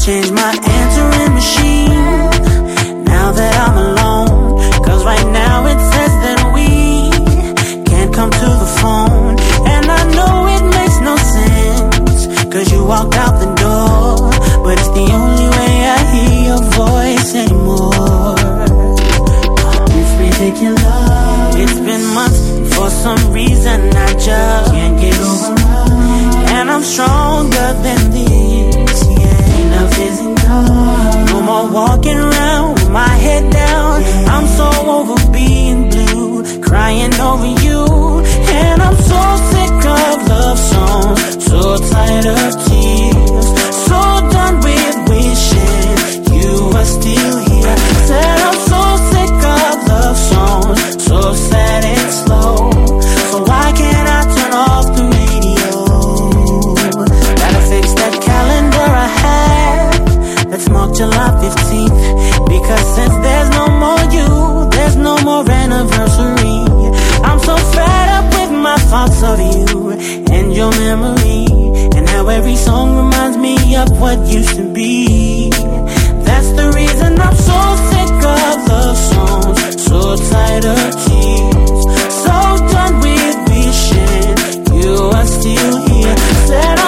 change my answering machine now that I'm alone. Cause right now it says that we can't come to the phone. And I know it makes no sense, cause you walked out the door, but it's the only way I hear your voice anymore. It's ridiculous. It's been months, for some reason I just can't get over us. And I'm stronger than this, yeah. Enough is enough. No more walking around with my head down. I'm so over being blue, crying over you. And I'm so sick of love songs, so tired of tears, so done with wishing you were still here. Said I'm so sick of love songs, so sad and slow. So why can't I turn off the radio? Gotta fix that calendar I had that's marked July 15th. Because since there's no more you, there's no more anniversary. I'm so fed up with my thoughts of you and your memory, and how every song reminds me of what used to be. That's the reason I'm so sick of love songs, so tired of tears, so done with wishing you are still here. Said